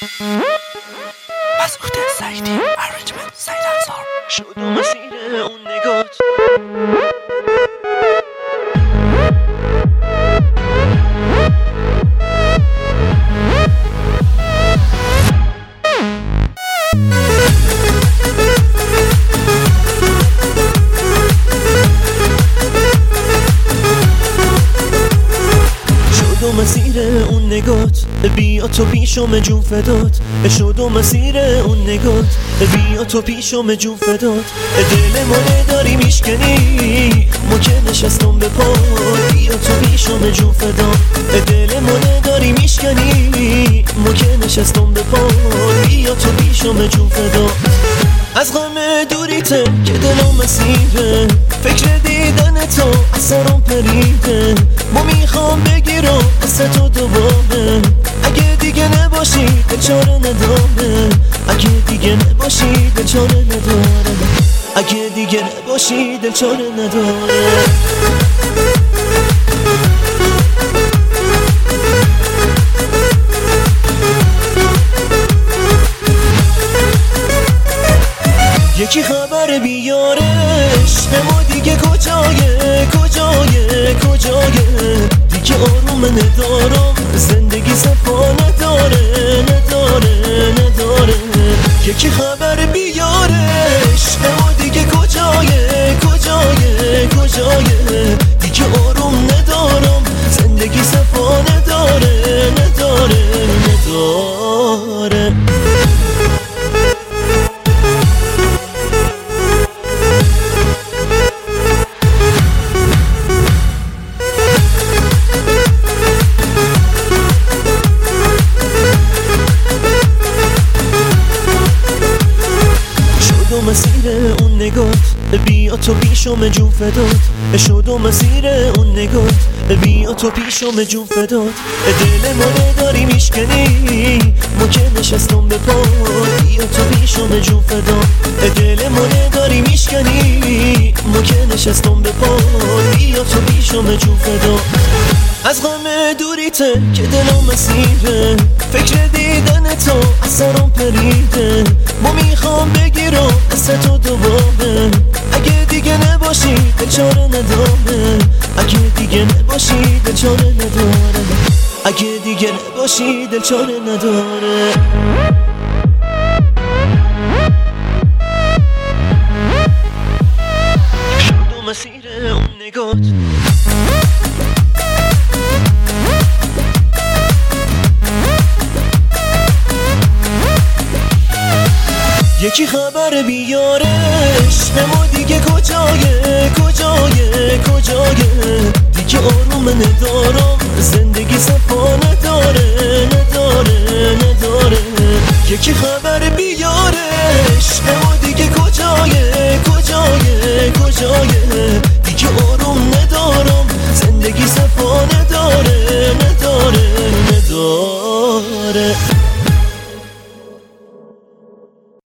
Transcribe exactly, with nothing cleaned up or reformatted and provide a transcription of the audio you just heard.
مسعود سعیدی ارنجمنت سعید انصار. شد و مسیر اون نگات مسیر اون نگات بیا تو پیشم جون فدات. شد و مسیر اون نگات بیا تو پیشم جون فدات. دل منه داری میشکنی ما که نشستم به پا. بیا تو پیشم جون فدات. دل منه داری میشکنی ما که نشستم به پا. بیا تو پیشم جون فدات. از غم دوریته که دلم مسیره، فکر دیدن تو از سرم پریده. ما میخوام بگیرم دست تو دوباره. اگه دیگه نباشی دل چاره نداره. اگه دیگه نباشی دل چاره نداره. اگه دیگه نباشی دل چاره نداره. یکی خبر بیارش به ما دیگه کجایه کجایه کجایه. دیگه آروم ندارم زندگی صفا نداره نداره نداره. یکی خبر بیارش به ما دیگه کجایه کجایه کجایه. دیگه آروم ندارم زندگی صفا نداره نداره نداره. مسیر اون نگات بیا تو پیشم جون فدات. شد و مسیر اون نگات بیا تو پیشم جون فدات. دل منه داری میشکنی ما که نشستم به پا. بیا تو پیشم جون فدات. دل منه داری میشکنی ما که نشستم به پا. بیا تو پیشم جون فدات. از غم دوریته که دلم مسیره، فکر دیدن تو از سرم پریده. ما میخوام بگیرم دست تو دوباره. اگه دیگه نباشی دل چاره نداره. اگه دیگه نباشی دل چاره نداره. اگه دیگه نباشی دل چاره نداره. شد و مسیر اون نگات یکی خبر بیارش به ما دیگه کجایه کجایه کجایه. دیگه آروم ندارم زندگی صفا نداره نداره نداره. یکی خبر بیارش